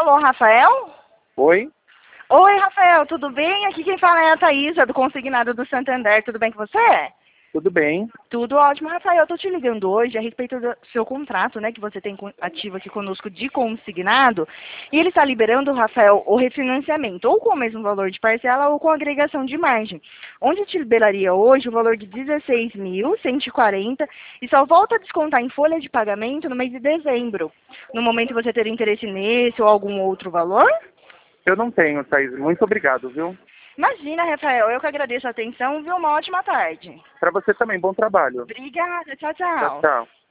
Alô, Rafael? Oi? Oi, Rafael, tudo bem? Aqui quem fala é a Thaísa, do Consignado do Santander. Tudo bem com você? Tudo bem? Tudo ótimo, Rafael. Eu tô te ligando hoje a respeito do seu contrato, né, que você tem ativo aqui conosco de consignado. E ele está liberando, Rafael, o refinanciamento, ou com o mesmo valor de parcela ou com agregação de margem. Onde te liberaria hoje o valor de 16.140 e só volta a descontar em folha de pagamento no mês de dezembro. No momento você ter interesse nesse ou algum outro valor? Eu não tenho, Thaís. Muito obrigado, viu? Imagina, Rafael, eu que agradeço a atenção, viu? Uma ótima tarde. Para você também, bom trabalho. Obrigada, tchau, Tchau, tchau. tchau.